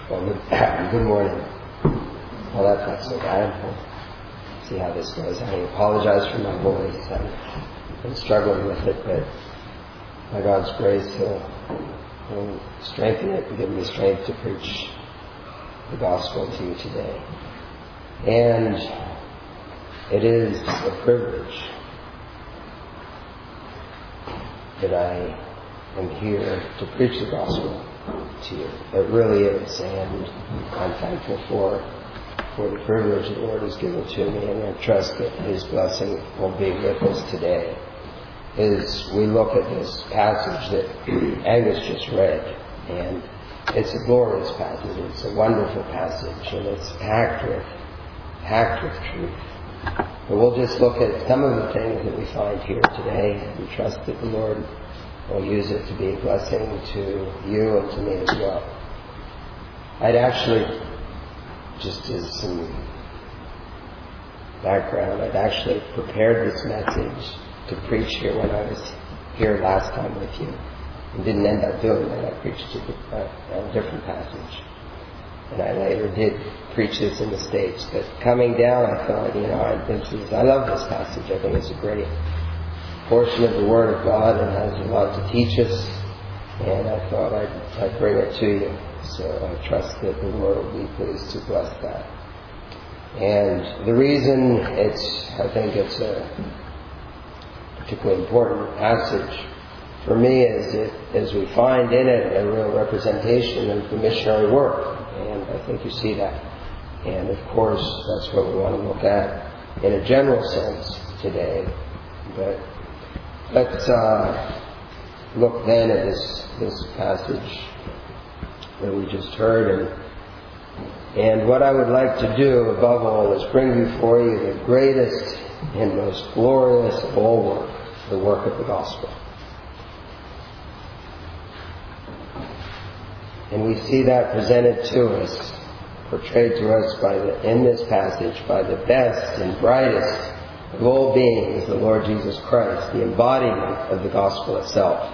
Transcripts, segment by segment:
Well, good morning. Well, that's not so bad. We'll see how this goes. I apologize for my voice. I've been struggling with it, but by God's grace, He'll strengthen it and give me strength to preach the gospel to you today. And it is a privilege that I am here to preach the gospel to you. It really is, and I'm thankful for the privilege the Lord has given to me, and I trust that His blessing will be with us today as we look at this passage that Angus just read. And it's a glorious passage. It's a wonderful passage, and it's packed with truth. But we'll just look at some of the things that we find here today and trust that the Lord will use it to be a blessing to you and to me as well. I'd actually, just as some background, I'd actually prepared this message to preach here when I was here last time with you. And didn't end up doing that. I preached a different passage. And I later did preach this in the States. But coming down, I thought, I love this passage. I think it's a great portion of the Word of God and has a lot to teach us. And I thought I'd bring it to you. So I trust that the Lord will be pleased to bless that. And the reason I think it's a particularly important passage for me is as we find in it a real representation of the missionary work. And I think you see that. And of course, that's what we want to look at in a general sense today. But let's look then at this passage that we just heard. And what I would like to do, above all, is bring before you the greatest and most glorious of all work, the work of the gospel. And we see that presented to us, portrayed to us in this passage by the best and brightest of all beings, the Lord Jesus Christ, the embodiment of the gospel itself.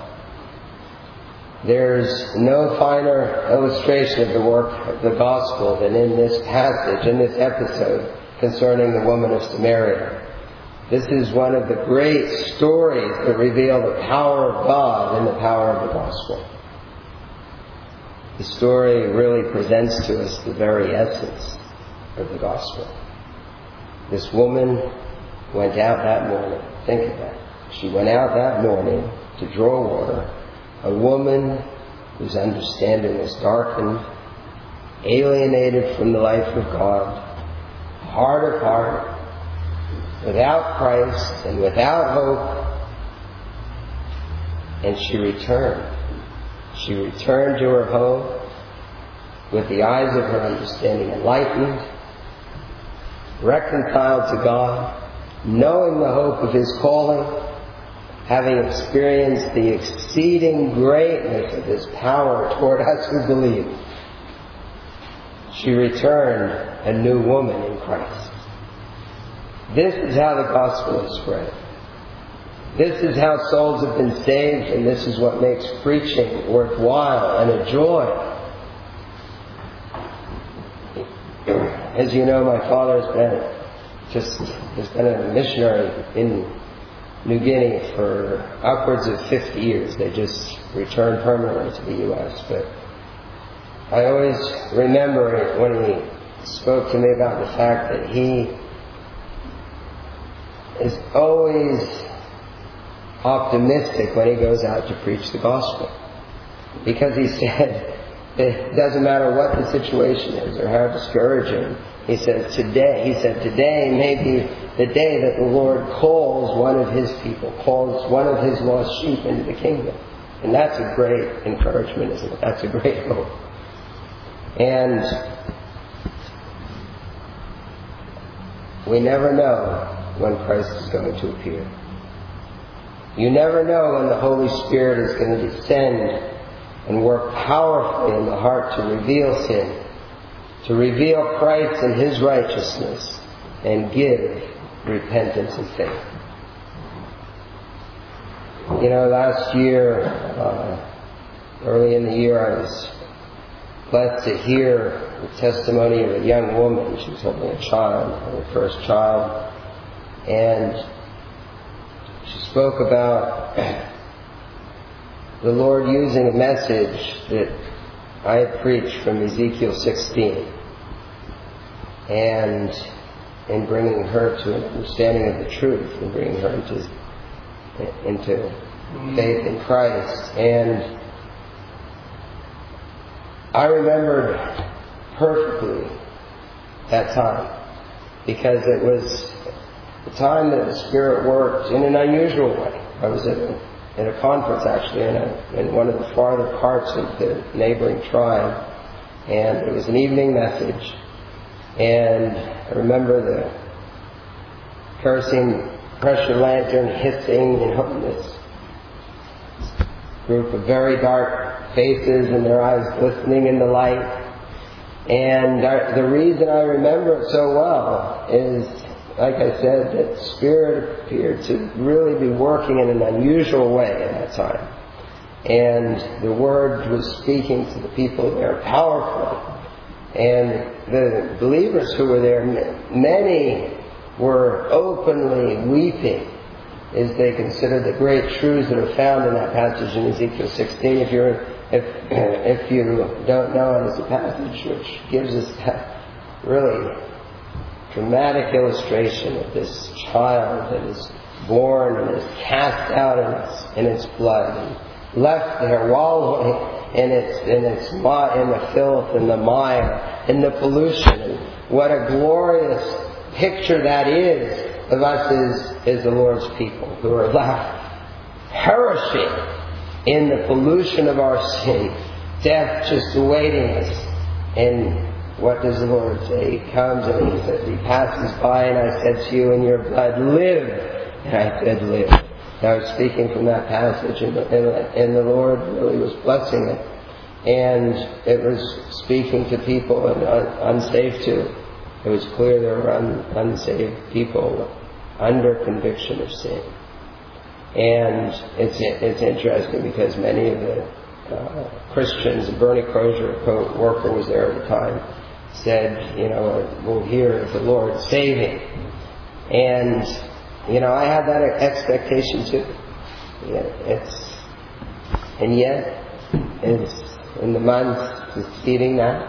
There's no finer illustration of the work of the gospel than in this passage, in this episode concerning the woman of Samaria. This is one of the great stories that reveal the power of God and the power of the gospel. The story really presents to us the very essence of the gospel. This woman went out that morning. Think of that. She went out that morning to draw water. A woman whose understanding was darkened, alienated from the life of God, hard of heart, without Christ and without hope. And she returned. She returned to her home with the eyes of her understanding enlightened, reconciled to God, knowing the hope of His calling, having experienced the exceeding greatness of His power toward us who believe. She returned a new woman in Christ. This is how the gospel is spread. This is how souls have been saved, and this is what makes preaching worthwhile and a joy. As you know, my father has been a missionary in New Guinea for upwards of 50 years. They just returned permanently to the U.S. But I always remember when he spoke to me about the fact that he is always optimistic when he goes out to preach the gospel. Because he said, it doesn't matter what the situation is or how discouraging. He said, today may be the day that the Lord calls one of His people, calls one of His lost sheep into the kingdom. And that's a great encouragement, isn't it? That's a great hope. And we never know when Christ is going to appear. You never know when the Holy Spirit is going to descend and work powerfully in the heart to reveal sin, to reveal Christ and His righteousness, and give repentance and faith. Last year, early in the year, I was blessed to hear the testimony of a young woman. She was holding a child, her first child, and she spoke about the Lord using a message that I had preached from Ezekiel 16, and in bringing her to an understanding of the truth and bringing her into faith in Christ. And I remembered perfectly that time, because it was the time that the Spirit worked in an unusual way. I was at a conference, actually, in one of the farther parts of the neighboring tribe, and it was an evening message. And I remember the kerosene pressure lantern hissing, this group of very dark faces and their eyes glistening in the light. And the reason I remember it so well is, like I said, that Spirit appeared to really be working in an unusual way at that time. And the Word was speaking to the people there powerfully. And the believers who were there, many were openly weeping as they considered the great truths that are found in that passage in Ezekiel 16. If you don't know it, it's a passage which gives us that really dramatic illustration of this child that is born and is cast out in its blood and left there wallowing in the filth and the mire and the pollution. And what a glorious picture that is of us as the Lord's people, who are left perishing in the pollution of our sin, death just awaiting us. And what does the Lord say? He comes and He says, He passes by, and I said to you, in your blood, live. And I said, live. And I was speaking from that passage, and the Lord really was blessing it. And it was speaking to people and unsaved too. It was clear there were unsaved people under conviction of sin. And it's interesting because many of the Christians, Bernie Crozier, a co-worker, was there at the time, said, we'll hear of the Lord saving. And, I had that expectation too. And yet, it's in the months succeeding that,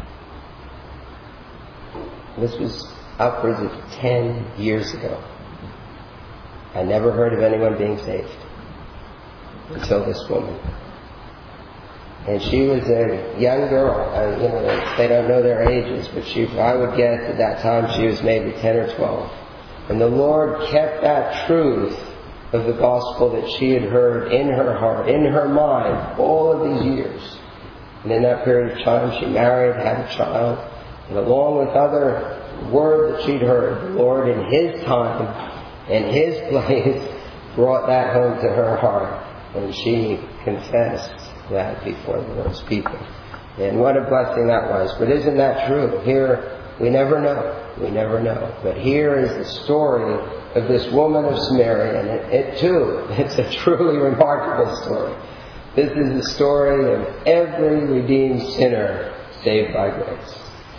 this was upwards of 10 years ago, I never heard of anyone being saved until this woman. And she was a young girl. They don't know their ages, but I would guess at that time she was maybe 10 or 12. And the Lord kept that truth of the gospel that she had heard in her heart, in her mind, all of these years. And in that period of time, she married, had a child, and along with other word that she'd heard, the Lord in His time and His place brought that home to her heart, and she confessed that before the Lord's people. And what a blessing that was. But isn't that true? Here, we never know. We never know. But here is the story of this woman of Samaria, and it too, it's a truly remarkable story. This is the story of every redeemed sinner saved by grace.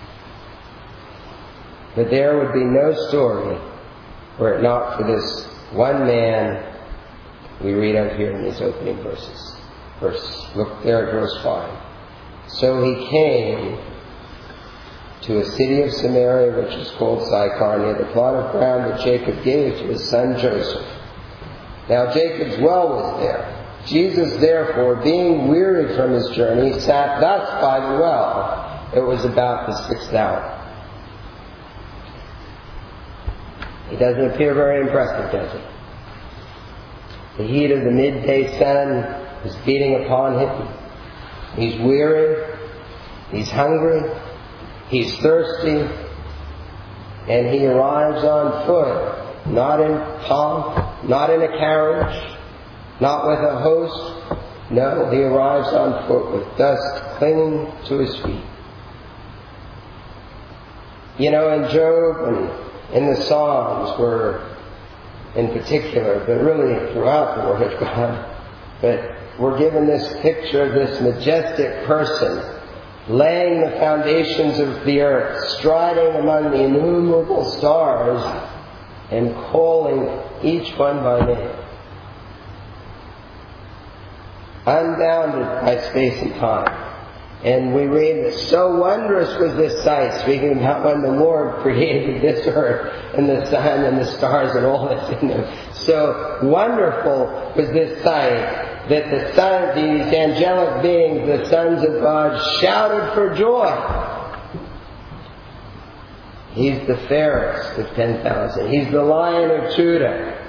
But there would be no story were it not for this one man we read of here in these opening verses. Look there at verse 5. So he came to a city of Samaria which is called Sychar, near the plot of ground that Jacob gave to his son Joseph. Now Jacob's well was there. Jesus therefore, being wearied from his journey, sat thus by the well. It was about the 6th hour. He doesn't appear very impressive, does he? The heat of the midday sun is beating upon him. He's weary. He's hungry. He's thirsty. And he arrives on foot, not in pomp, not in a carriage, not with a host. No, he arrives on foot with dust clinging to his feet. In Job and in the Psalms were, in particular, but really throughout the Word of God, but we're given this picture of this majestic person laying the foundations of the earth, striding among the innumerable stars, and calling each one by name. Unbounded by space and time. And we read that so wondrous was this sight, speaking about when the Lord created this earth and the sun and the stars and all that's in them. So wonderful was this sight that these angelic beings, the sons of God, shouted for joy. He's the fairest of 10,000. He's the Lion of Judah.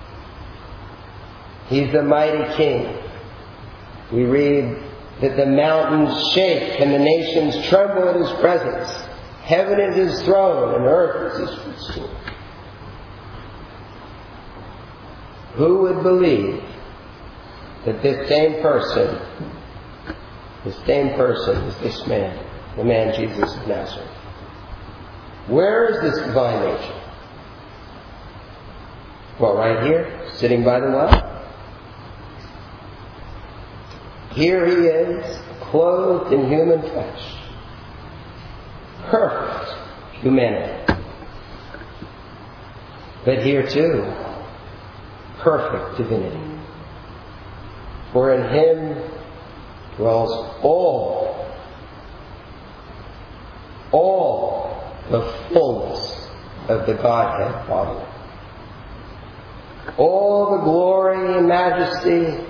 He's the mighty King. We read that the mountains shake and the nations tremble at His presence. Heaven is His throne and earth is His footstool. Who would believe that this same person is this man, the man Jesus of Nazareth? Where is this divine nature? Well, right here, sitting by the well. Here He is, clothed in human flesh. Perfect humanity. But here too, perfect divinity. For in Him dwells all the fullness of the Godhead bodily. All the glory and majesty,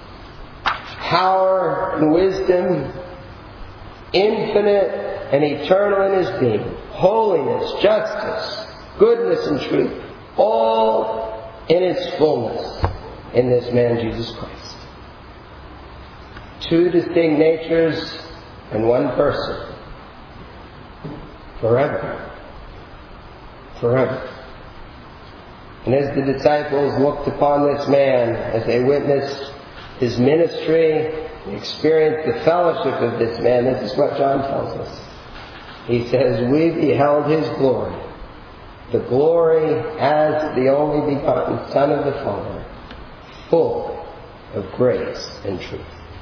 power and wisdom, infinite and eternal in His being, holiness, justice, goodness and truth, all in its fullness in this man Jesus Christ. Two distinct natures and one person. Forever. Forever. And as the disciples looked upon this man, as they witnessed His ministry, experienced the fellowship of this man, this is what John tells us. He says, we beheld His glory, the glory as the only begotten Son of the Father, full of grace and truth.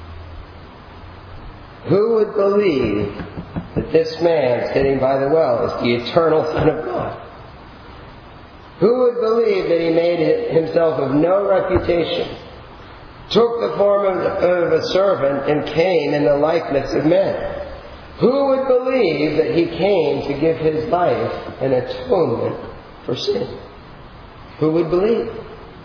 Who would believe that this man sitting by the well is the eternal Son of God? Who would believe that He made Himself of no reputation, took the form of a servant, and came in the likeness of men? Who would believe that He came to give His life an atonement for sin? Who would believe?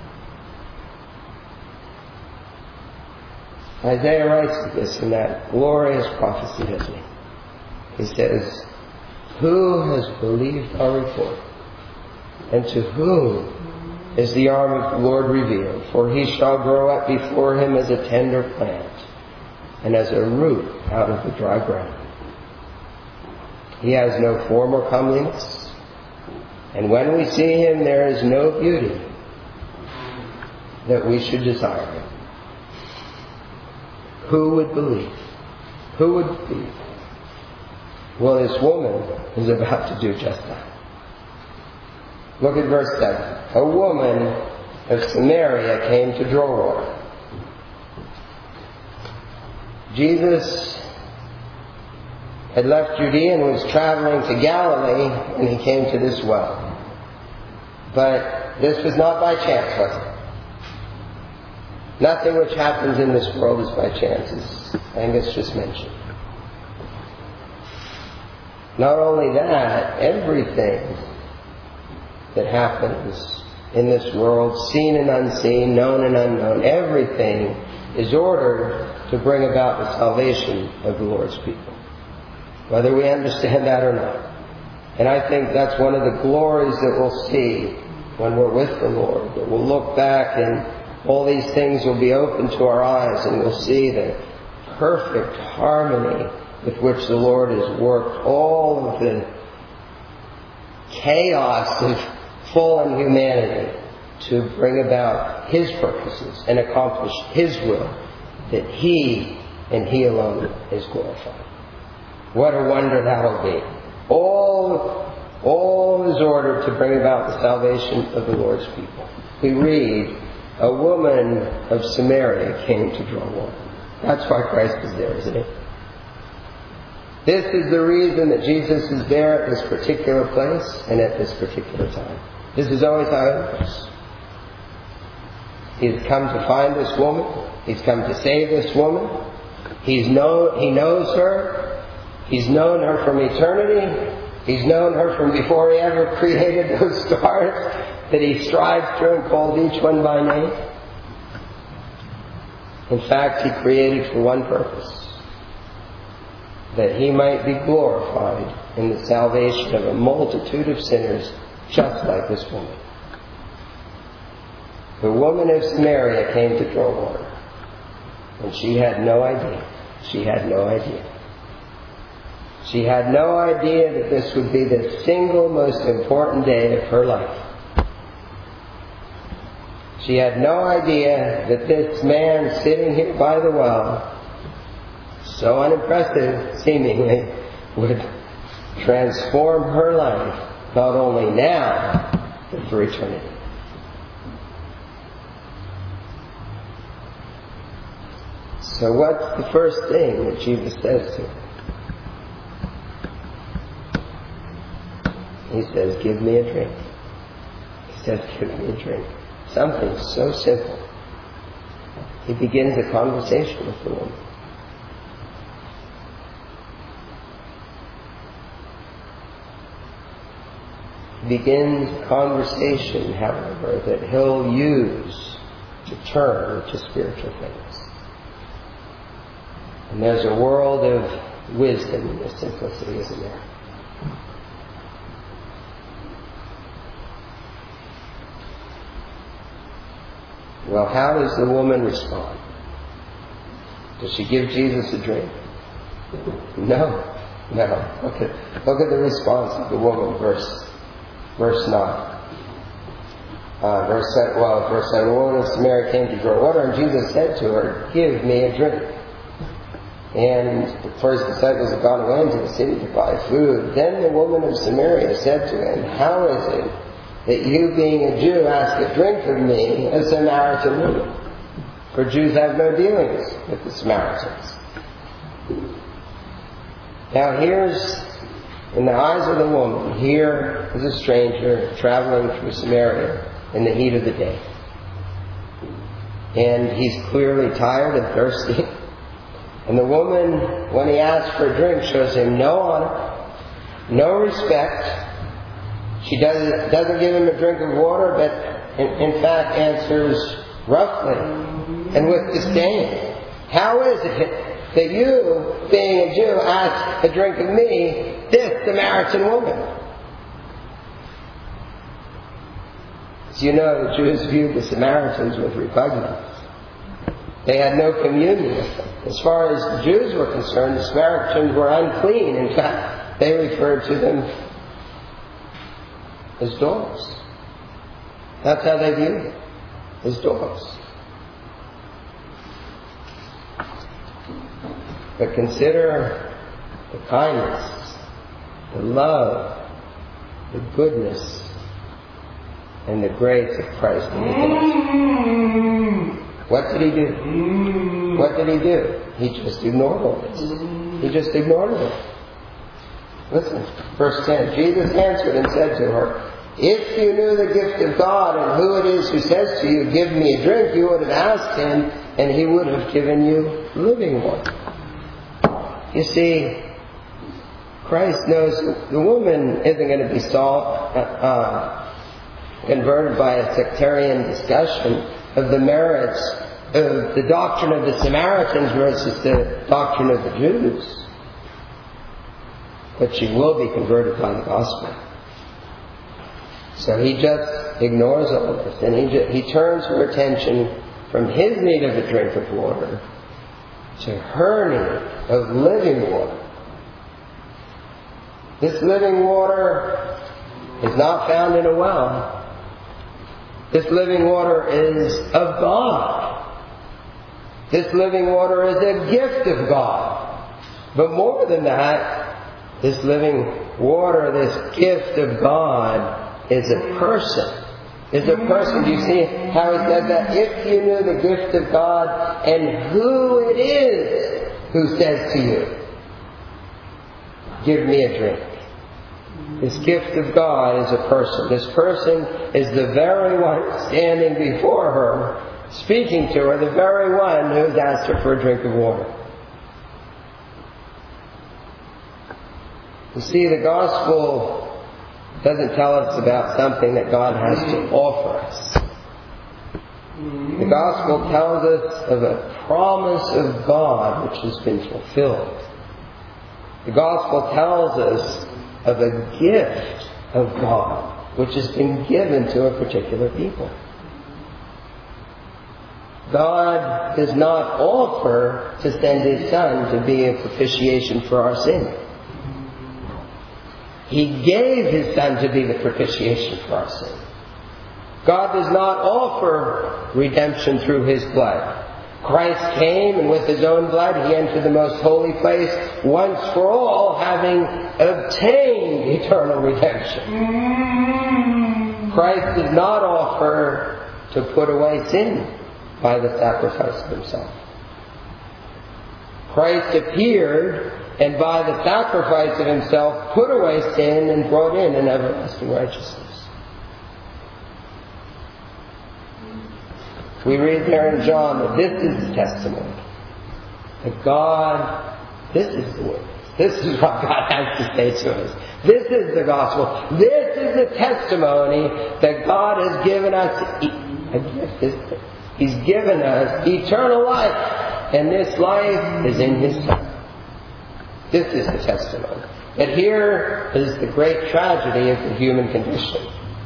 Isaiah writes this in that glorious prophecy, doesn't he? He says, who has believed our report? And to whom is the arm of the Lord revealed? For He shall grow up before Him as a tender plant, and as a root out of the dry ground. He has no form or comeliness, and when we see Him there is no beauty that we should desire Him. Who would believe? Who would believe? Well, this woman is about to do just that. Look at verse 7. A woman of Samaria came to draw water. Jesus had left Judea and was traveling to Galilee when He came to this well. But this was not by chance, was it? Nothing which happens in this world is by chance, as Angus just mentioned. Not only that, everything that happens in this world, seen and unseen, known and unknown, everything is ordered to bring about the salvation of the Lord's people, whether we understand that or not. And I think that's one of the glories that we'll see when we're with the Lord, that we'll look back and all these things will be open to our eyes, and we'll see the perfect harmony with which the Lord has worked all of the chaos of fallen humanity to bring about His purposes and accomplish His will, that He and He alone is glorified. What a wonder that will be. All is ordered to bring about the salvation of the Lord's people. We read, a woman of Samaria came to draw water. That's why Christ is there, isn't it? This is the reason that Jesus is there at this particular place and at this particular time. This is always how it works. He's come to find this woman. He's come to save this woman. He knows her. He's known her from eternity. He's known her from before He ever created those stars that He strived through and called each one by name. In fact, He created for one purpose: that He might be glorified in the salvation of a multitude of sinners just like this woman. The woman of Samaria came to draw water, and she had no idea. She had no idea. She had no idea that this would be the single most important day of her life. She had no idea that this man sitting here by the well, so unimpressive seemingly, would transform her life, not only now, but for eternity. So what's the first thing that Jesus says to her? He says, give me a drink. He says, give me a drink. Something so simple. He begins a conversation with the woman. He begins a conversation, however, that He'll use to turn to spiritual things. And there's a world of wisdom in this simplicity, isn't there? Well, how does the woman respond? Does she give Jesus a drink? No. Look at the response of the woman, verse 9. Verse 7, the woman of Samaria came to draw water, and Jesus said to her, give me a drink. And the first disciples had gone away into the city to buy food. Then the woman of Samaria said to him, how is it that you, being a Jew, ask a drink of me, a Samaritan woman? For Jews have no dealings with the Samaritans. Now here's, in the eyes of the woman, here is a stranger traveling through Samaria in the heat of the day. And he's clearly tired and thirsty. And the woman, when he asks for a drink, shows him no honor, no respect. She doesn't give him a drink of water, but in fact answers roughly and with disdain. How is it that you, being a Jew, ask a drink of me, this Samaritan woman? As you know, the Jews viewed the Samaritans with repugnance. They had no communion with them. As far as the Jews were concerned, the Samaritans were unclean. In fact, they referred to them as dogs. That's how they viewed them, as dogs. But consider the kindness, the love, the goodness, and the grace of Christ in the connection. What did He do? What did He do? He just ignored all this. He just ignored it. Listen, verse 10. Jesus answered and said to her, if you knew the gift of God and who it is who says to you, give me a drink, you would have asked Him and He would have given you living water. You see, Christ knows the woman isn't going to be converted by a sectarian discussion of the merits of the doctrine of the Samaritans versus the doctrine of the Jews. But she will be converted by the gospel. So He just ignores all this, and he turns her attention from His need of a drink of water to her need of living water. This living water is not found in a well. This living water is of God. This living water is a gift of God. But more than that, this living water, this gift of God, is a person. Is a person. Do you see how He said that? If you knew the gift of God and who it is who says to you. give me a drink. This gift of God is a person. This person is the very one standing before her, speaking to her, the very one who has asked her for a drink of water. You see, the gospel doesn't tell us about something that God has to offer us. The gospel tells us of a promise of God which has been fulfilled. The gospel tells us of a gift of God which has been given to a particular people. God does not offer to send His Son to be a propitiation for our sin. He gave His Son to be the propitiation for our sin. God does not offer redemption through His blood. Christ came, and with His own blood He entered the most holy place once for all, having obtained eternal redemption. Christ did not offer to put away sin by the sacrifice of Himself. Christ appeared, and by the sacrifice of Himself put away sin and brought in an everlasting righteousness. We read there in John that this is the testimony. That God, this is the witness. This is what God has to say to us. This is the gospel. This is the testimony that God has given us a gift. He's given us eternal life. And this life is in His Son. This is the testimony. But here is the great tragedy of the human condition.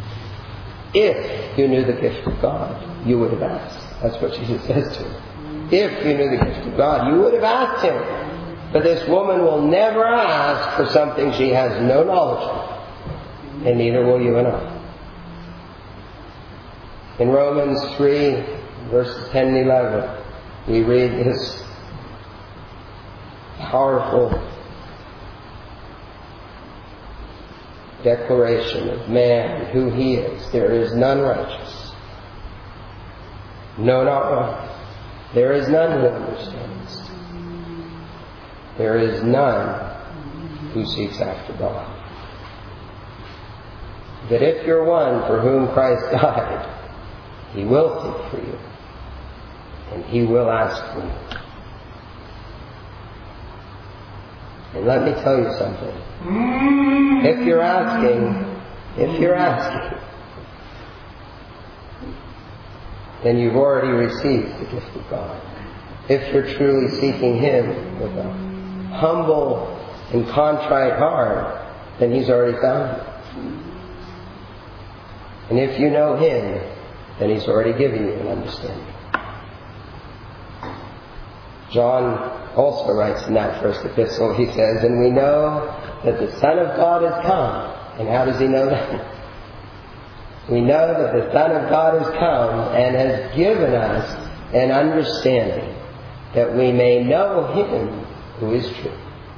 If you knew the gift of God, you would have asked. That's what Jesus says to him. If you knew the gift of God, you would have asked Him. But this woman will never ask for something she has no knowledge of. And neither will you and I. In Romans 3, verses 10 and 11, we read this powerful declaration of man, who he is. There is none righteous. No, not one. There is none who understands. There is none who seeks after God. That if you're one for whom Christ died, He will seek for you. And He will ask for you. And let me tell you something. If you're asking, then you've already received the gift of God. If you're truly seeking Him with a humble and contrite heart, then He's already found you. And if you know Him, then He's already given you an understanding. John also writes in that first epistle, he says, and we know that the Son of God has come. And how does he know that? We know that the Son of God has come and has given us an understanding that we may know Him who is true.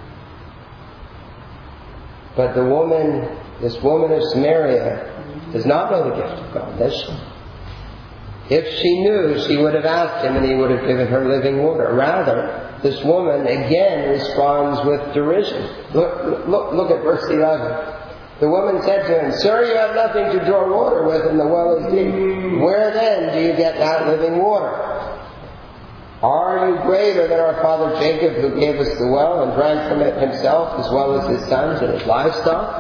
But this woman of Samaria does not know the gift of God, does she? If she knew, she would have asked Him and He would have given her living water. Rather, this woman again responds with derision. Look at verse 11. The woman said to Him, Sir, you have nothing to draw water with, and the well is deep. Where then do you get that living water? Are you greater than our father Jacob, who gave us the well and drank from it himself, as well as his sons and his livestock?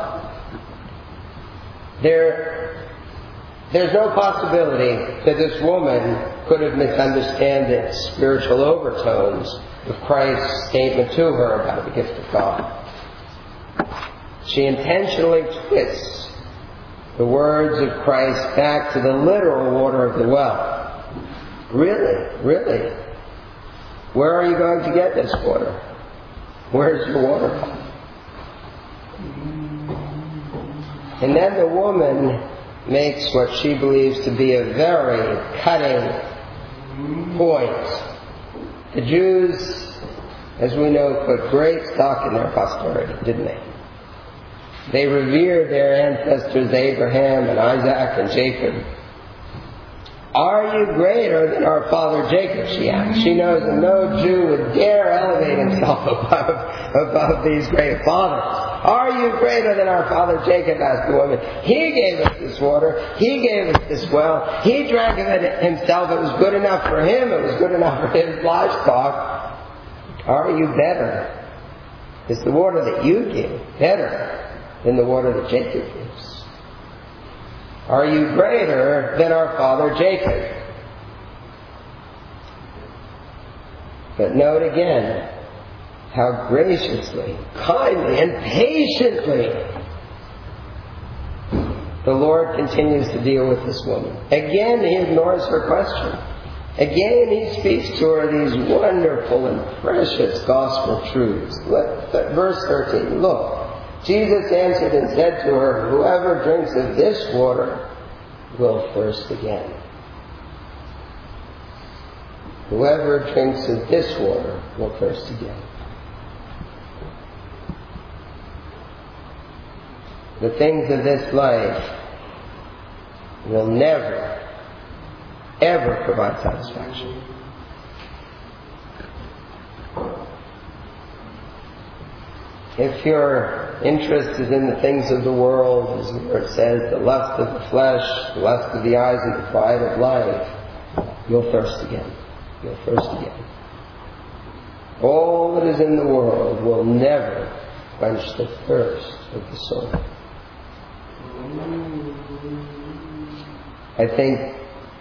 There's no possibility that this woman could have misunderstood the spiritual overtones of Christ's statement to her about the gift of God. She intentionally twists the words of Christ back to the literal water of the well. Really? Really? Where are you going to get this water? Where's your water from? And then the woman makes what she believes to be a very cutting point. The Jews, as we know, put great stock in their posterity, didn't they? They revered their ancestors Abraham and Isaac and Jacob. Are you greater than our father Jacob? She asked. She knows that no Jew would dare elevate himself above these great fathers. Are you greater than our father Jacob? Asked the woman. He gave us this water. He gave us this well. He drank of it himself. It was good enough for him. It was good enough for his livestock. Are you better? Is the water that you give better than the water that Jacob gives? Are you greater than our father Jacob? But note again how graciously, kindly, and patiently the Lord continues to deal with this woman. Again, He ignores her question. Again, He speaks to her these wonderful and precious gospel truths. Verse 13, look. Jesus answered and said to her, whoever drinks of this water will thirst again. Whoever drinks of this water will thirst again. The things of this life will never, ever provide satisfaction. If your interest is in the things of the world, as it says, the lust of the flesh, the lust of the eyes, and the pride of life, you'll thirst again. You'll thirst again. All that is in the world will never quench the thirst of the soul. I think,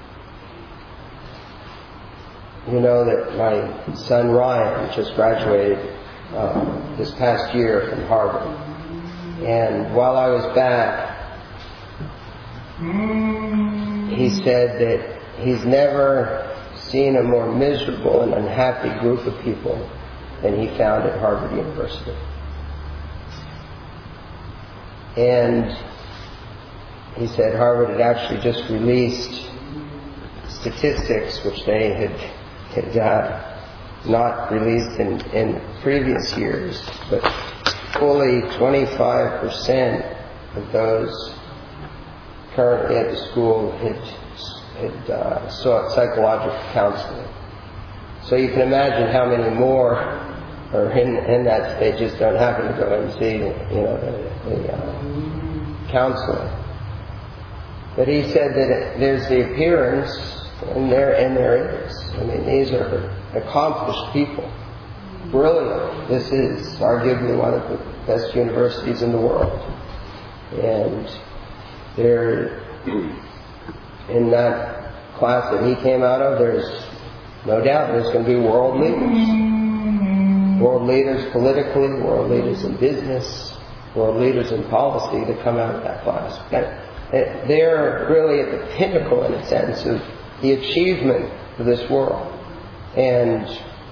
you know, that my son Ryan just graduated this past year from Harvard. And while I was back, he said that he's never seen a more miserable and unhappy group of people than he found at Harvard University. And he said Harvard had actually just released statistics which they had not released in previous years, but fully 25% of those currently at the school had sought psychological counseling. So you can imagine how many more are in that state just don't happen to go and see the counselor. But he said that there's the appearance, and there is. I mean, these are accomplished people. Brilliant. This is arguably one of the best universities in the world. And they're in that class that he came out of, there's no doubt there's going to be world leaders. World leaders politically, world leaders in business, world leaders in policy that come out of that class. They're really at the pinnacle, in a sense, of the achievement of this world. And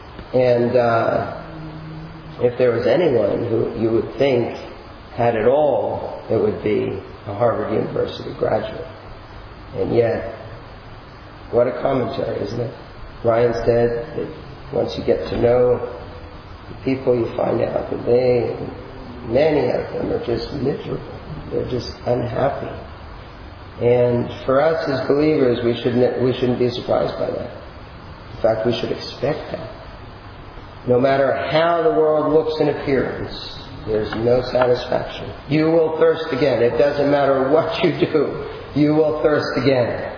if there was anyone who you would think had it all, it would be a Harvard University graduate. And yet, what a commentary, isn't it? Ryan said that once you get to know the people, you find out that many of them are just miserable. They're just unhappy. And for us as believers, we shouldn't be surprised by that. In fact, we should expect that. No matter how the world looks in appearance, there's no satisfaction. You will thirst again. It doesn't matter what you do. You will thirst again.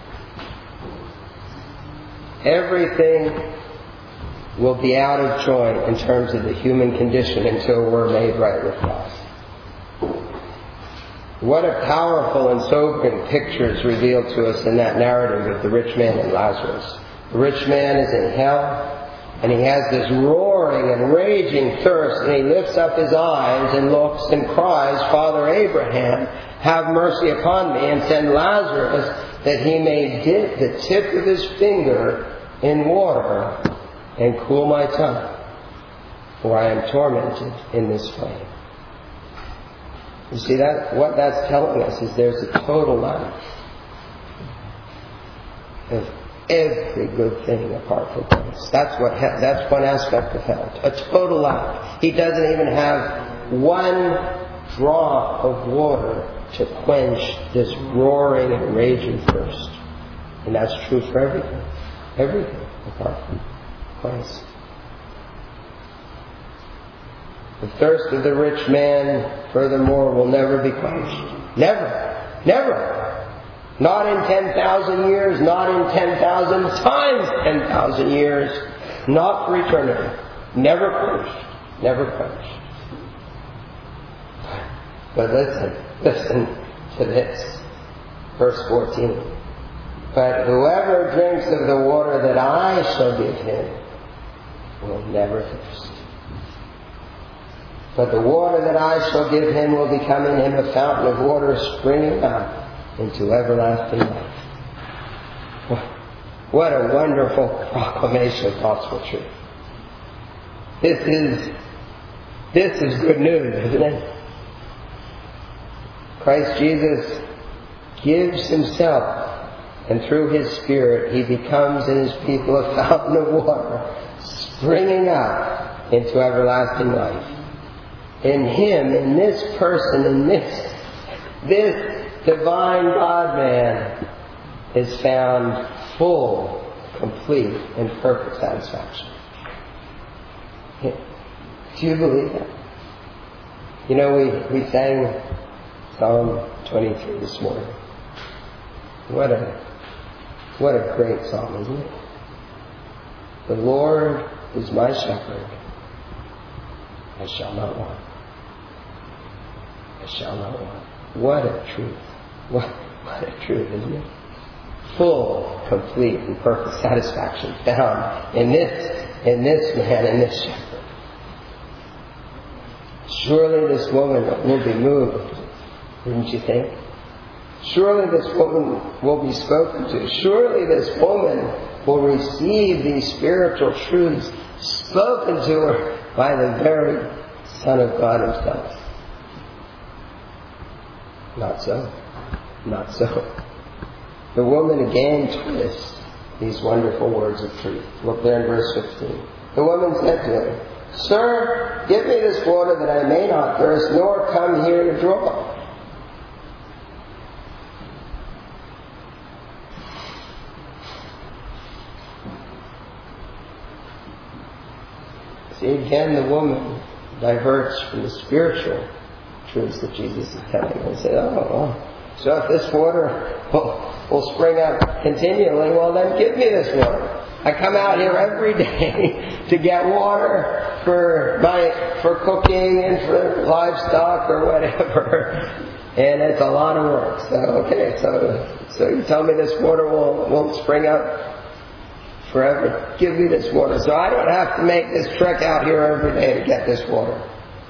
Everything will be out of joint in terms of the human condition until we're made right with God. What a powerful and sobering picture is revealed to us in that narrative of the rich man and Lazarus. The rich man is in hell, and he has this roaring and raging thirst, and he lifts up his eyes and looks and cries, Father Abraham, have mercy upon me, and send Lazarus that he may dip the tip of his finger in water and cool my tongue, for I am tormented in this flame. You see, that what that's telling us is there's a total lack of every good thing apart from Christ. That's one aspect of hell. A total lack. He doesn't even have one drop of water to quench this roaring and raging thirst. And that's true for everything. Everything apart from Christ. The thirst of the rich man, furthermore, will never be quenched. Never. Never. Not in 10,000 years, not in 10,000 times 10,000 years, not for eternity. Never quenched. Never quenched. But listen to this. Verse 14. But whoever drinks of the water that I shall give him will never thirst. But the water that I shall give him will become in him a fountain of water springing up into everlasting life. What a wonderful proclamation of gospel truth. This is good news, isn't it? Christ Jesus gives himself, and through his Spirit he becomes in his people a fountain of water springing up into everlasting life. In him, in this person, in this divine God-man is found full, complete, and perfect satisfaction. Do you believe that? You know, we sang Psalm 23 this morning. What a great psalm, isn't it? The Lord is my shepherd. I shall not want. I shall not want. What a truth. What a truth, isn't it? Full, complete, and perfect satisfaction found in this man, in this shepherd. Surely this woman will be moved, wouldn't you think? Surely this woman will be spoken to. Surely this woman will receive these spiritual truths spoken to her by the very Son of God himself. Not so. Not so. The woman again twists these wonderful words of truth. Look there in verse 15. The woman said to him, Sir, give me this water that I may not thirst, nor come here to draw. See, again, the woman diverts from the spiritual truths that Jesus is telling her and says, so if this water will spring up continually, well then give me this water. I come out here every day to get water for cooking and for livestock or whatever, and it's a lot of work. So you tell me this water will spring up forever. Give me this water, so I don't have to make this trek out here every day to get this water.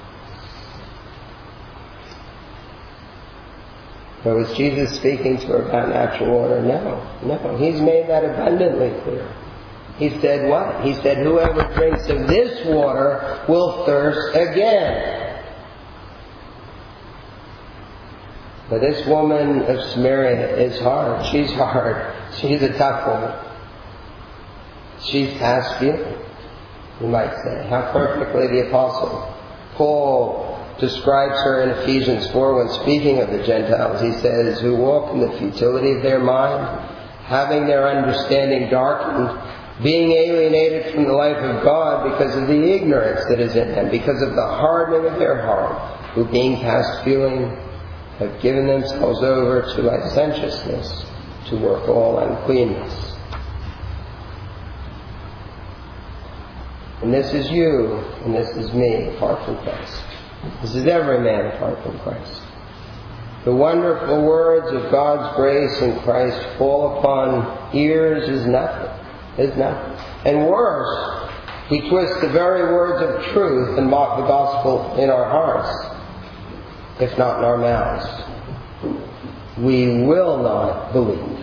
So was Jesus speaking to her about natural water? No. He's made that abundantly clear. He said what? He said, whoever drinks of this water will thirst again. But this woman of Samaria is hard. She's hard. She's a tough woman. She's past feeling, you might say. How perfectly the Apostle Paul describes her in Ephesians 4 when speaking of the Gentiles. He says, who walk in the futility of their mind, having their understanding darkened, being alienated from the life of God because of the ignorance that is in them, because of the hardening of their heart, who being past feeling have given themselves over to licentiousness, to work all uncleanness. And this is you, and this is me, apart from Christ. This is every man apart from Christ. The wonderful words of God's grace in Christ fall upon ears is nothing. And worse, we twist the very words of truth and mock the gospel in our hearts, if not in our mouths. We will not believe.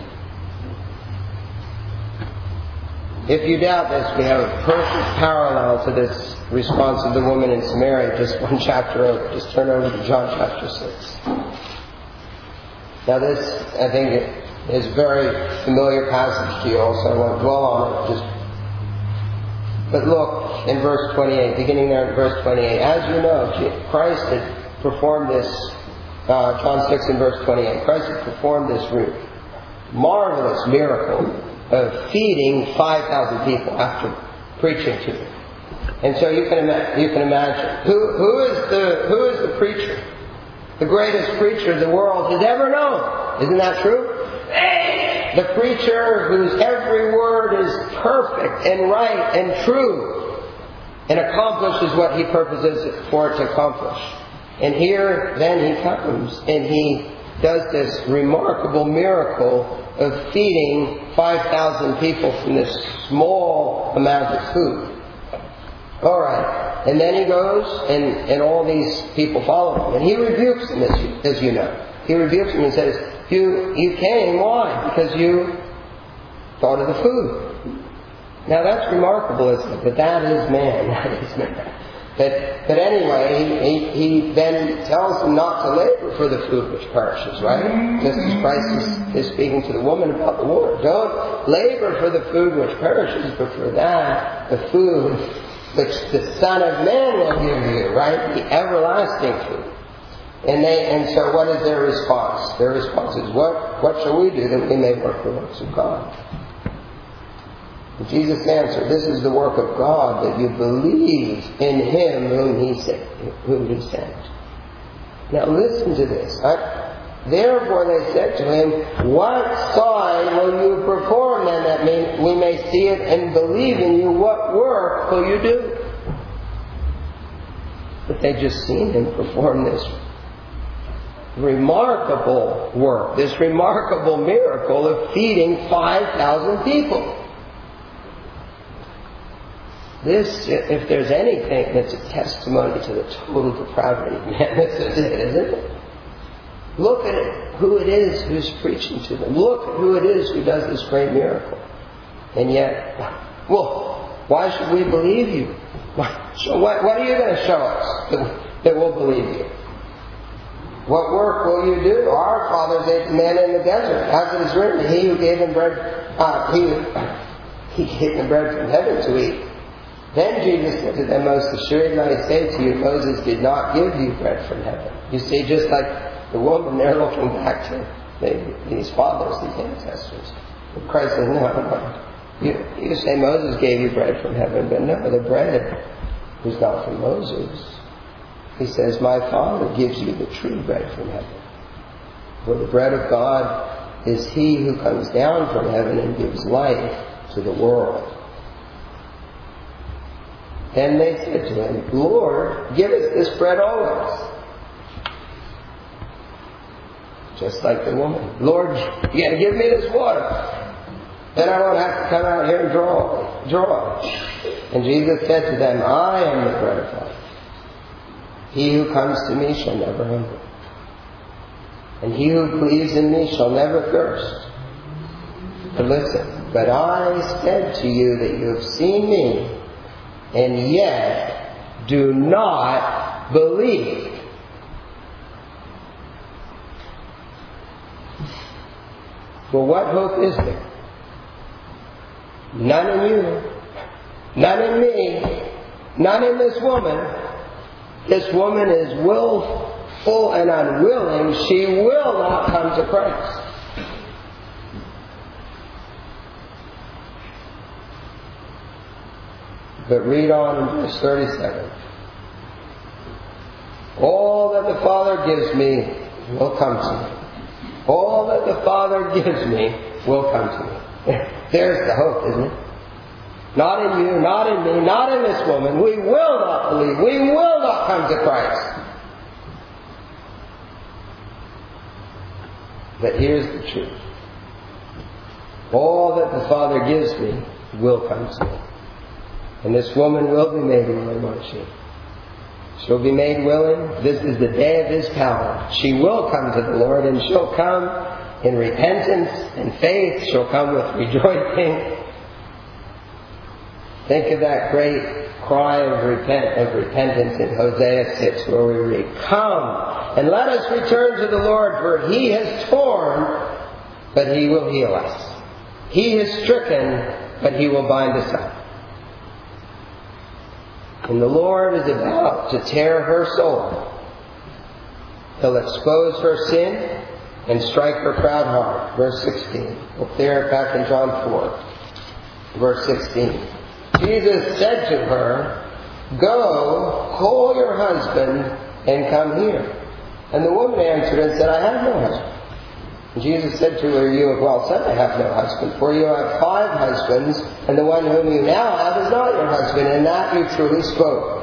If you doubt this, we have a perfect parallel to this response of the woman in Samaria, just one chapter over. Just turn over to John chapter 6. Now this, I think, is a very familiar passage to you also. I won't dwell on it. But look in verse 28, beginning there in verse 28. As you know, Christ had performed this, John 6 and verse 28. Christ had performed this marvelous miracle of feeding 5,000 people after preaching to them. And so you can imagine who is the preacher, the greatest preacher the world has ever known. Isn't that true? The preacher whose every word is perfect and right and true and accomplishes what he purposes for it to accomplish. And here then he comes and he does this remarkable miracle of feeding 5,000 people from this small amount of food. All right. And then he goes and all these people follow him. And he rebukes them, as you know. He rebukes them and says, You came, why? Because you thought of the food. Now that's remarkable, isn't it? But that is man. That is man. But anyway, he then tells them not to labor for the food which perishes, right? Just as Christ is speaking to the woman about the water. Don't labor for the food which perishes, but for that, the food which the Son of Man will give you, right? The everlasting food. And so what is their response? Their response is, what shall we do that we may work the works of God? And Jesus answered, this is the work of God, that you believe in Him whom He sent. Now listen to this. Therefore they said to him, what sign will you perform then that we may see it and believe in you? What work will you do? But they just seen him perform this remarkable work, this remarkable miracle of feeding 5,000 people. This, if there's anything that's a testimony to the total depravity of man, this is it, isn't it? Look at it, who it is who's preaching to them. Look at who it is who does this great miracle. And yet, well, why should we believe you? So what are you going to show us that we'll believe you? What work will you do? Our fathers ate the manna in the desert. As it is written, He who gave them bread, He gave them bread from heaven to eat. Then Jesus said to them, most assuredly I say to you, Moses did not give you bread from heaven. You see, just like the woman, they're looking back to these fathers, these ancestors. And Christ says, no. You say Moses gave you bread from heaven, but no, the bread was not from Moses. He says, my Father gives you the true bread from heaven. For the bread of God is He who comes down from heaven and gives life to the world. Then they said to him, Lord, give us this bread always. Just like the woman. Lord, you got to give me this water. Then I won't have to come out here and draw. And Jesus said to them, I am the bread of life. He who comes to me shall never hunger. And he who believes in me shall never thirst. But listen, but I said to you that you have seen me, and yet do not believe. Well, what hope is there? None in you, none in me, none in this woman. This woman is willful and unwilling. She will not come to Christ. But read on in verse 37. All that the Father gives me will come to me. All that the Father gives me will come to me. There's the hope, isn't it? Not in you, not in me, not in this woman. We will not believe. We will not come to Christ. But here's the truth. All that the Father gives me will come to me. And this woman will be made willing, won't she? She'll be made willing. This is the day of His power. She will come to the Lord, and she'll come in repentance and faith. She'll come with rejoicing. Think of that great cry of repentance in Hosea 6, where we read, come and let us return to the Lord, for He has torn, but He will heal us. He has stricken, but He will bind us up. And the Lord is about to tear her soul. He'll expose her sin and strike her proud heart. Verse 16. Look there back in John 4. Verse 16. Jesus said to her, "Go, call your husband and come here." And the woman answered and said, "I have no husband." And Jesus said to her, "You have well said, I have no husband, for you have 5 husbands, and the one whom you now have is not your husband, and that you truly spoke."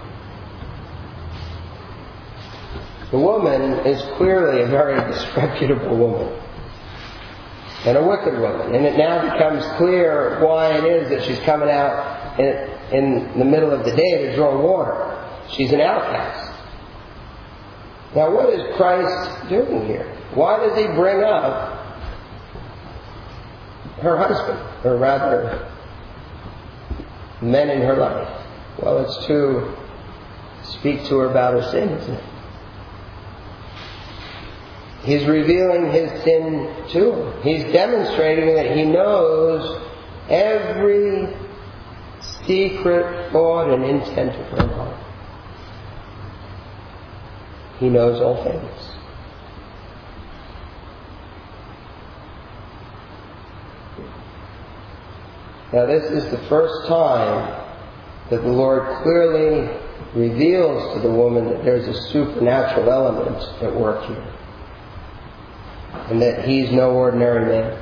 The woman is clearly a very disreputable woman, and a wicked woman. And it now becomes clear why it is that she's coming out in the middle of the day to draw water. She's an outcast. Now what is Christ doing here? Why does he bring up her husband, or rather, men in her life? Well, it's to speak to her about her sin, isn't it? He's revealing his sin to her. He's demonstrating that he knows every secret thought and intent of her heart. He knows all things. Now this is the first time that the Lord clearly reveals to the woman that there's a supernatural element at work here, and that he's no ordinary man.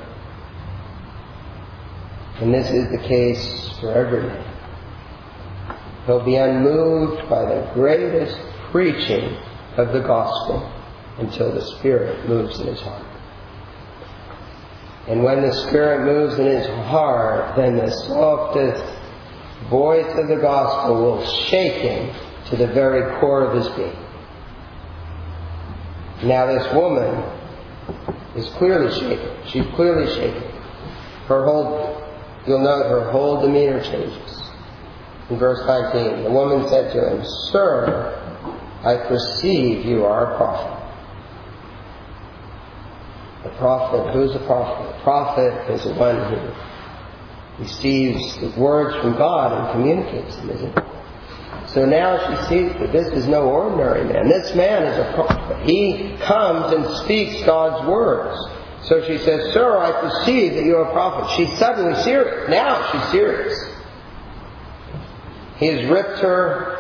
And this is the case for every man. He'll be unmoved by the greatest preaching of the gospel until the Spirit moves in his heart. And when the Spirit moves in his heart, then the softest voice of the gospel will shake him to the very core of his being. Now this woman is clearly shaken. She's clearly shaken. You'll note her whole demeanor changes. In verse 19, the woman said to him, "Sir, I perceive you are a prophet." A prophet, who's a prophet? A prophet is the one who receives the words from God and communicates them, isn't it? So now she sees that this is no ordinary man. This man is a prophet. He comes and speaks God's words. So she says, "Sir, I perceive that you are a prophet." She's suddenly serious. Now she's serious. He has ripped her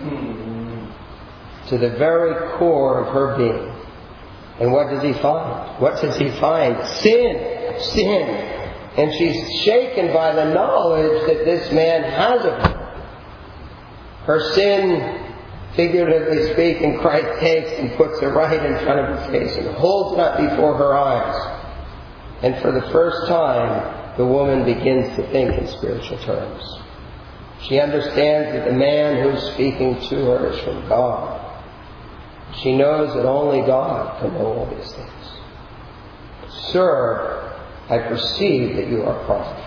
to the very core of her being. And what does he find? What does he find? Sin. Sin. And she's shaken by the knowledge that this man has of her. Her sin, figuratively speaking, Christ takes and puts it right in front of her face and holds it up before her eyes. And for the first time, the woman begins to think in spiritual terms. She understands that the man who's speaking to her is from God. She knows that only God can know all these things. "Sir, I perceive that you are a prophet."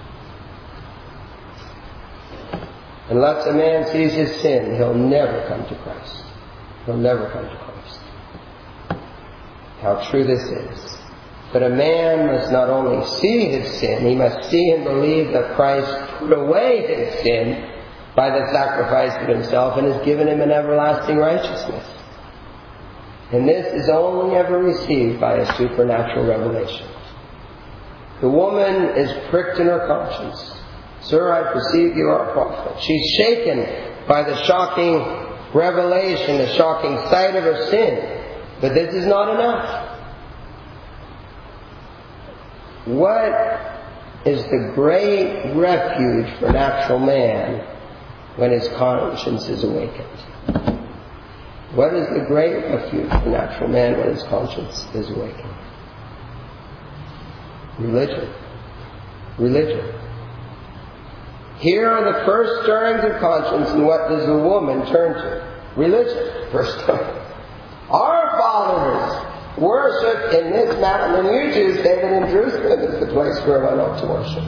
Unless a man sees his sin, he'll never come to Christ. He'll never come to Christ. How true this is. But a man must not only see his sin, he must see and believe that Christ put away his sin by the sacrifice of himself and has given him an everlasting righteousness. And this is only ever received by a supernatural revelation. The woman is pricked in her conscience. "Sir, I perceive you are a prophet." She's shaken by the shocking revelation, the shocking sight of her sin. But this is not enough. What is the great refuge for natural man when his conscience is awakened? What is the great refuge for natural man when his conscience is awakened? Religion. Religion. Here are the first stirrings of conscience, and what does the woman turn to? Religion. First time. Our fathers worshipped in this mountain, and you Jews say that in Jerusalem is the place where I ought to worship.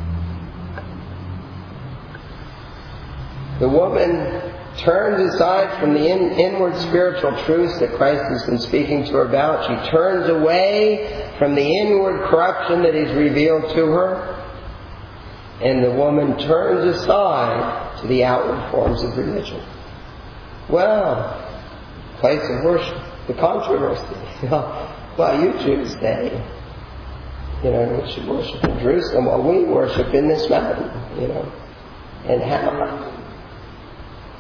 The woman turns aside from the inward spiritual truths that Christ has been speaking to her about. She turns away from the inward corruption that He's revealed to her. And the woman turns aside to the outward forms of religion. Well, place of worship, the controversy. Well, you Jews say, we should worship in Jerusalem. Well, we worship in this mountain, And how?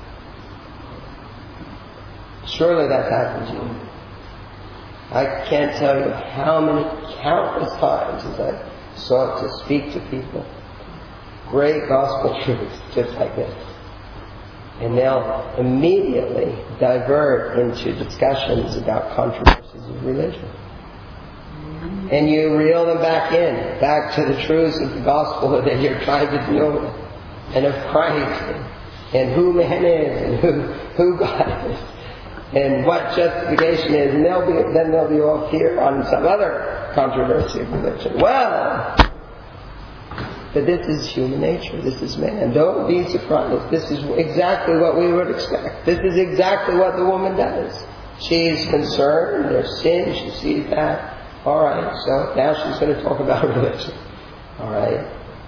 Surely that's happened to you. I can't tell you how many countless times as I sought to speak to people great gospel truths just like this. And they'll immediately divert into discussions about controversies of religion. And you reel them back to the truths of the gospel that you're trying to deal with, and of Christ, and who man is, and who God is, and what justification is, and then they'll be off here on some other controversy of religion. Well, but this is human nature. This is man. Don't be surprised. This is exactly what we would expect. This is exactly what the woman does. She's concerned. There's sin. She sees that. All right. So now she's going to talk about religion. All right.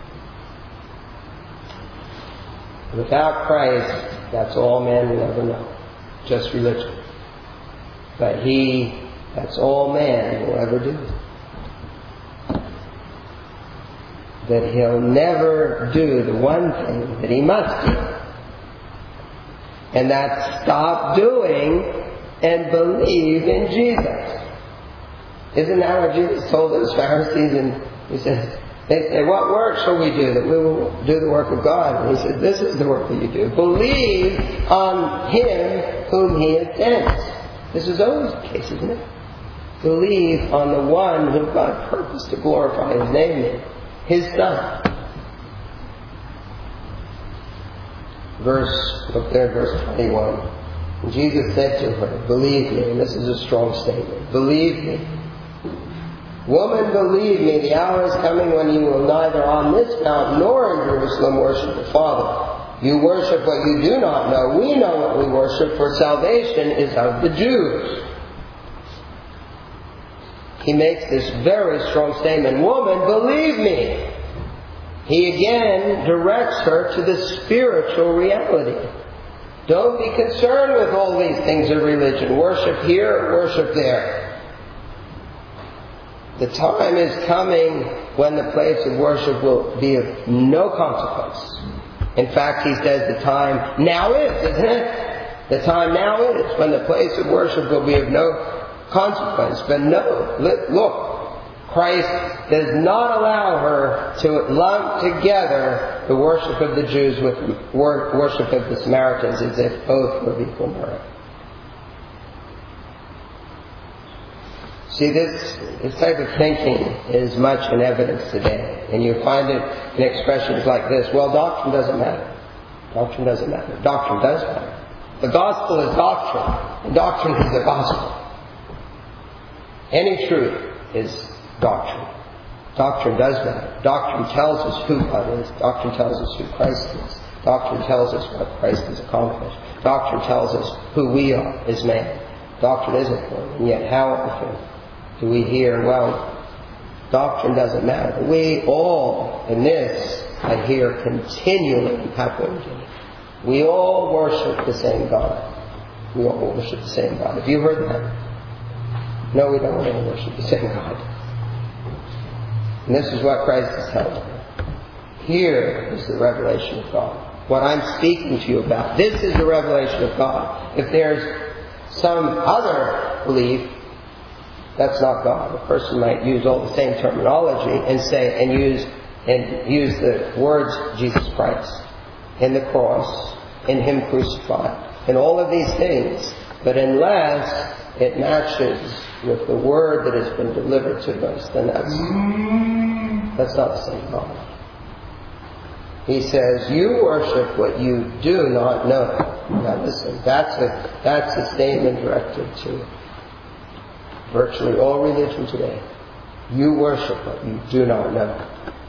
Without Christ, that's all man will ever know. Just religion. But that's all man will ever do. That he'll never do the one thing that he must do. And that's stop doing and believe in Jesus. Isn't that what Jesus told those Pharisees? And he says, they say, what work shall we do that we will do the work of God? And he said, this is the work that you do. Believe on Him whom He has sent. This is always the case, isn't it? Believe on the one whom God purposed to glorify His name in. His Son. Look there, verse 21. And Jesus said to her, believe me, and this is a strong statement, believe me. Woman, believe me, the hour is coming when you will neither on this mountain nor in Jerusalem worship the Father. You worship what you do not know. We know what we worship, for salvation is of the Jews. He makes this very strong statement. Woman, believe me. He again directs her to the spiritual reality. Don't be concerned with all these things of religion. Worship here, worship there. The time is coming when the place of worship will be of no consequence. In fact, he says the time now is, isn't it? The time now is when the place of worship will be of no consequence. But no, look, Christ does not allow her to lump together the worship of the Jews with the worship of the Samaritans as if both were of equal merit. See, this type of thinking is much in evidence today. And you find it in expressions like this. Well, doctrine doesn't matter. Doctrine doesn't matter. Doctrine does matter. The gospel is doctrine. And doctrine is the gospel. Any truth is doctrine. Doctrine does matter. Doctrine tells us who God is. Doctrine tells us who Christ is. Doctrine tells us what Christ has accomplished. Doctrine tells us who we are as man. Doctrine is important. And yet how often do we hear, well, doctrine doesn't matter. We all, in this, I hear continually in Papua New Guinea, we all worship the same God. We all worship the same God. Have you heard that? No, we don't all worship the same God. And this is what Christ is telling you. Here is the revelation of God. What I'm speaking to you about, this is the revelation of God. If there's some other belief, that's not God. A person might use all the same terminology and use the words Jesus Christ, and the cross, and Him crucified, and all of these things. But unless it matches with the word that has been delivered to us, then that's not the same God. He says, you worship what you do not know. Now listen, that's a statement directed to virtually all religion today. You worship what you do not know.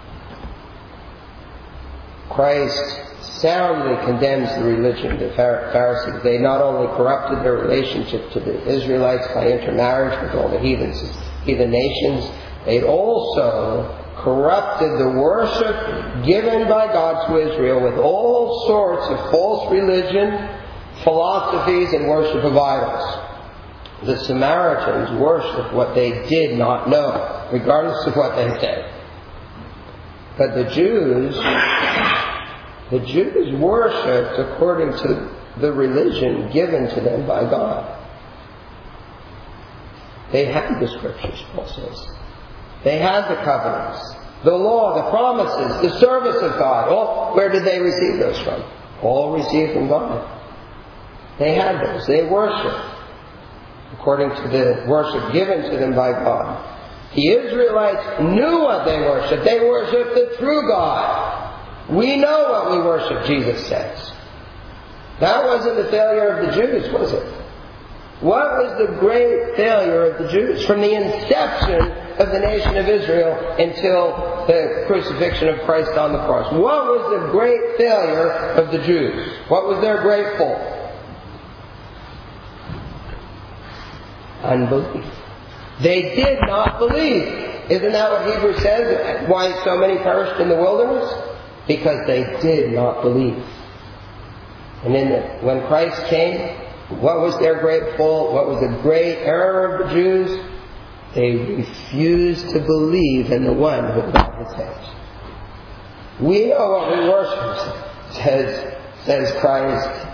Christ soundly condemns the religion of the Pharisees. They not only corrupted their relationship to the Israelites by intermarriage with all the heathen nations, they also corrupted the worship given by God to Israel with all sorts of false religion, philosophies, and worship of idols. The Samaritans worshipped what they did not know, regardless of what they said. But the Jews worshipped according to the religion given to them by God. They had the Scriptures, Paul says. They had the covenants, the law, the promises, the service of God. All, where did they receive those from? All received from God. They had those. They worshiped according to the worship given to them by God. The Israelites knew what they worshipped. They worshipped the true God. We know what we worship, Jesus says. That wasn't the failure of the Jews, was it? What was the great failure of the Jews? From the inception of the nation of Israel until the crucifixion of Christ on the cross. What was the great failure of the Jews? What was their great fault? Unbelief. They did not believe. Isn't that what Hebrews says? Why so many perished in the wilderness? Because they did not believe. And when Christ came, what was their great fault? What was the great error of the Jews? They refused to believe in the one who bowed his head. We know what we worship, says Christ.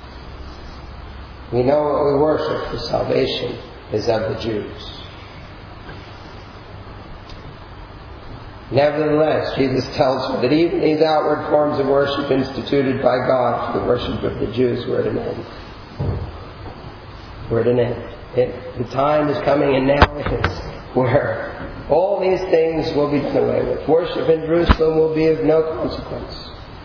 We know what we worship. The salvation is of the Jews. Nevertheless, Jesus tells us that even these outward forms of worship instituted by God for the worship of the Jews were at an end. We're at an end. The time is coming, and now is, where all these things will be done away with. Worship in Jerusalem will be of no consequence.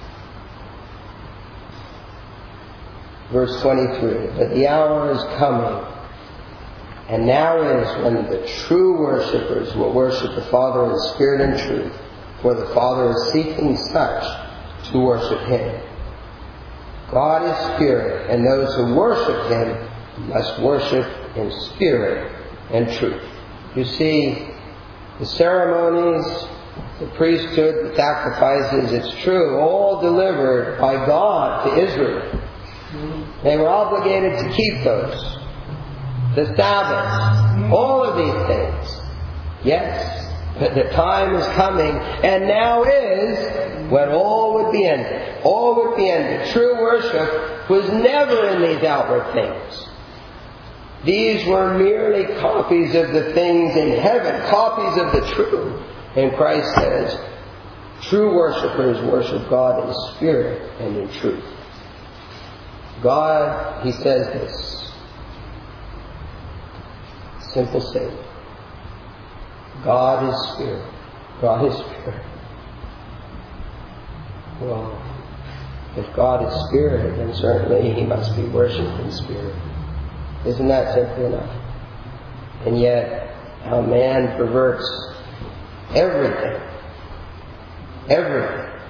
Verse 23, but the hour is coming, and now is when the true worshippers will worship the Father in spirit and truth, for the Father is seeking such to worship Him. God is spirit, and those who worship Him must worship in spirit and truth. You see, the ceremonies, the priesthood, the sacrifices, it's true, all delivered by God to Israel. They were obligated to keep those. The Sabbath, all of these things. Yes, but the time is coming, and now is when all would be ended. All would be ended. True worship was never in these outward things. These were merely copies of the things in heaven, copies of the true. And Christ says, true worshippers worship God in spirit and in truth. God, He says this. Simple statement. God is spirit. God is spirit. Well, if God is spirit, then certainly He must be worshipped in spirit. Isn't that simple enough? And yet, how man perverts everything. Everything.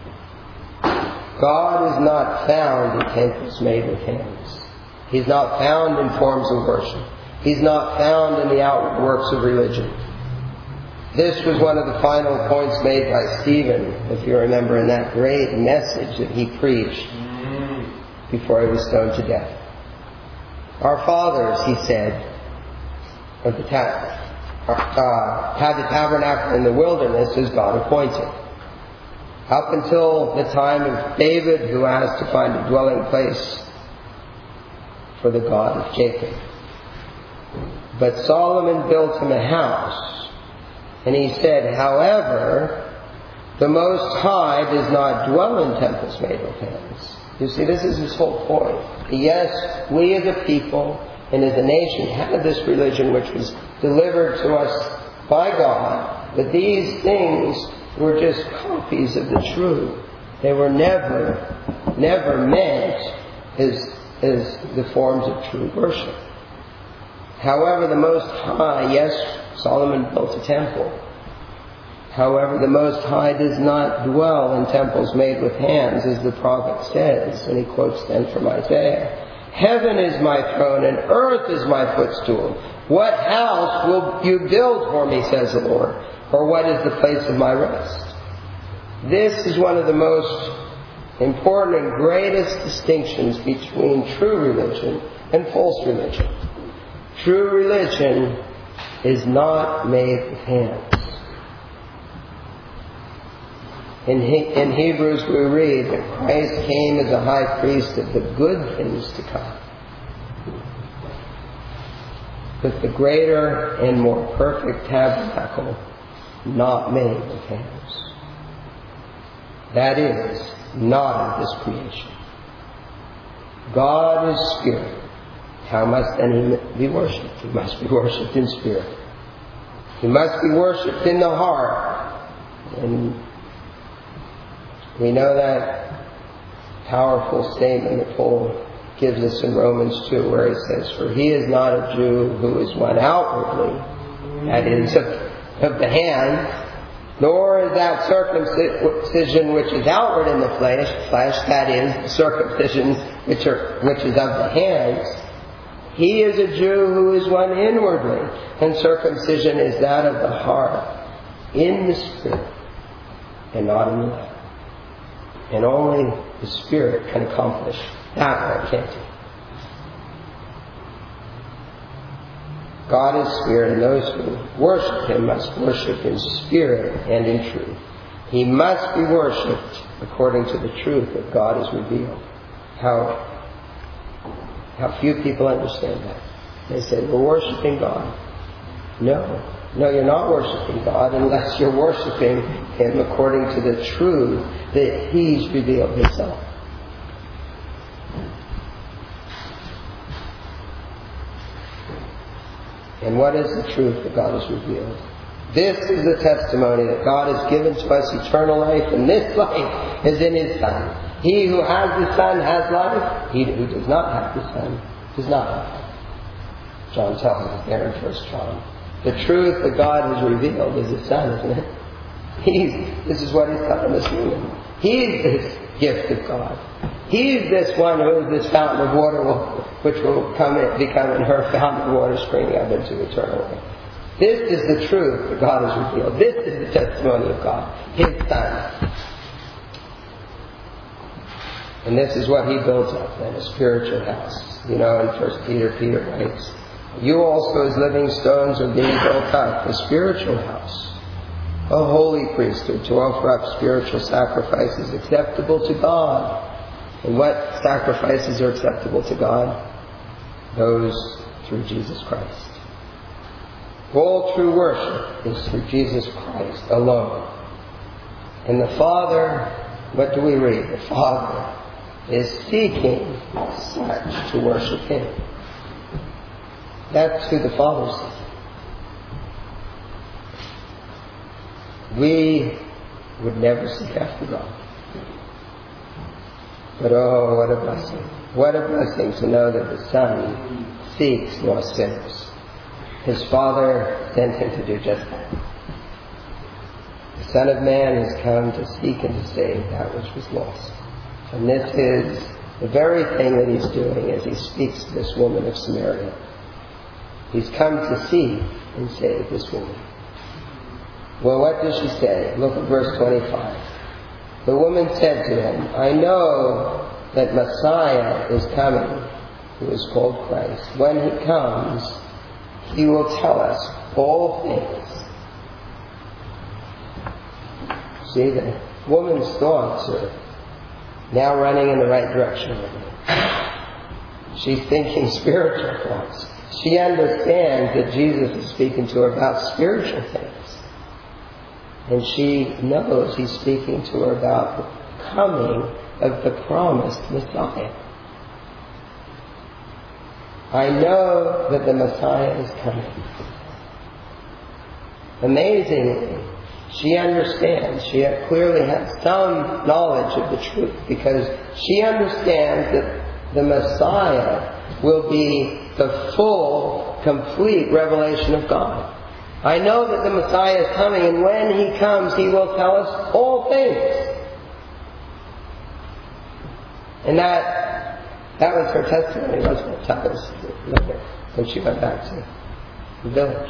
God is not found in temples made with hands. He's not found in forms of worship. He's not found in the outward works of religion. This was one of the final points made by Stephen, if you remember, in that great message that he preached before he was stoned to death. Our fathers, he said, had the tabernacle in the wilderness as God appointed. Up until the time of David, who asked to find a dwelling place for the God of Jacob. But Solomon built him a house, and he said, however, the Most High does not dwell in temples made with hands. You see, this is his whole point. Yes, we as a people and as a nation had this religion which was delivered to us by God, but these things were just copies of the true. They were never meant as the forms of true worship. However, the Most High, yes, Solomon built a temple. However, the Most High does not dwell in temples made with hands, as the prophet says, and he quotes then from Isaiah. Heaven is my throne, and earth is my footstool. What house will you build for me, says the Lord? Or what is the place of my rest? This is one of the most important and greatest distinctions between true religion and false religion. True religion is not made with hands. In Hebrews we read that Christ came as a high priest of the good things to come. with the greater and more perfect tabernacle not made with hands. That is, not of this creation. God is spirit. How must then He be worshipped? He must be worshipped in spirit. He must be worshipped in the heart. And we know that powerful statement that Paul gives us in Romans 2, where he says, "For he is not a Jew who is one outwardly, that is, of the hands, nor is that circumcision which is outward in the flesh, that is, the circumcision which is of the hands. He is a Jew who is one inwardly, and circumcision is that of the heart, in the spirit, and not in the letter." And only the Spirit can accomplish that one, can't He? God is Spirit, and those who worship Him must worship in spirit and in truth. He must be worshipped according to the truth that God has revealed. How few people understand that. They say, "We're worshiping God." No, you're not worshiping God unless you're worshiping Him according to the truth that He's revealed Himself. And what is the truth that God has revealed? This is the testimony that God has given to us eternal life, and this life is in His Son. He who has the Son has life. He who does not have the Son does not have life. John tells us there in 1 John. The truth that God has revealed is His Son, isn't it? This is what He's telling us here. He's this gift of God. He's this one who is this fountain of water which will become in her fountain of water springing up into eternal life. This is the truth that God has revealed. This is the testimony of God, His Son. And this is what He builds up then, a spiritual house. You know, in 1 Peter writes, "You also as living stones are being built up, a spiritual house, a holy priesthood, to offer up spiritual sacrifices acceptable to God." And what sacrifices are acceptable to God? Those through Jesus Christ. All true worship is through Jesus Christ alone. And the Father, what do we read? The Father is seeking such to worship Him. That's who the Father's seeking. We would never seek after God. But oh, what a blessing. What a blessing to know that the Son seeks lost sinners. His Father sent Him to do just that. The Son of Man has come to seek and to save that which was lost. And this is the very thing that He's doing as He speaks to this woman of Samaria. He's come to seek and save this woman. Well, what does she say? Look at verse 25. The woman said to Him, "I know that Messiah is coming, who is called Christ. When He comes, He will tell us all things." See, the woman's thoughts are now running in the right direction. She's thinking spiritual thoughts. She understands that Jesus is speaking to her about spiritual things. And she knows He's speaking to her about the coming of the promised Messiah. I know that the Messiah is coming. Amazingly, she understands. She clearly has some knowledge of the truth, because she understands that the Messiah will be the full, complete revelation of God. I know that the Messiah is coming, and when He comes, He will tell us all things. And that was her testimony, wasn't it? Tell us later, when she went back to the village.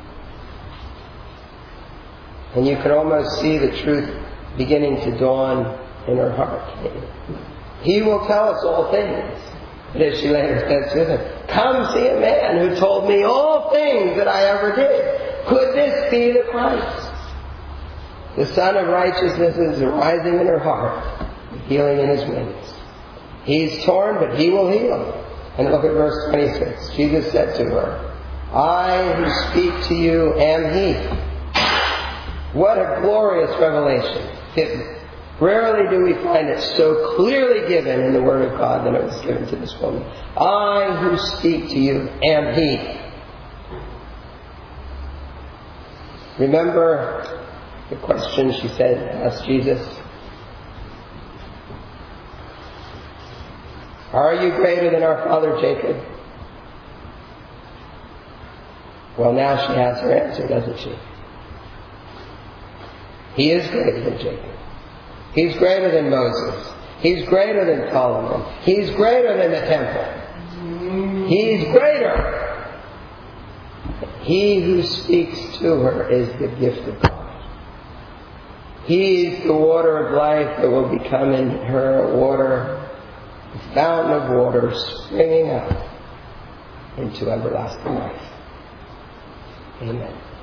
And you can almost see the truth beginning to dawn in her heart. He will tell us all things. But as she later says to them, "Come see a man who told me all things that I ever did. Could this be the Christ?" The Son of Righteousness is arising in her heart, healing in His wings. He's torn, but He will heal. And look at verse 26. Jesus said to her, I who speak to you am He. What a glorious revelation. Rarely do we find it so clearly given in the Word of God than it was given to this woman. I who speak to you am He. Remember the question she asked Jesus? Are you greater than our father Jacob? Well, now she has her answer, doesn't she? He is greater than Jacob. He's greater than Moses. He's greater than Solomon. He's greater than the temple. He's greater. He who speaks to her is the gift of God. He's the water of life that will become in her water, the fountain of water springing up into everlasting life. Amen.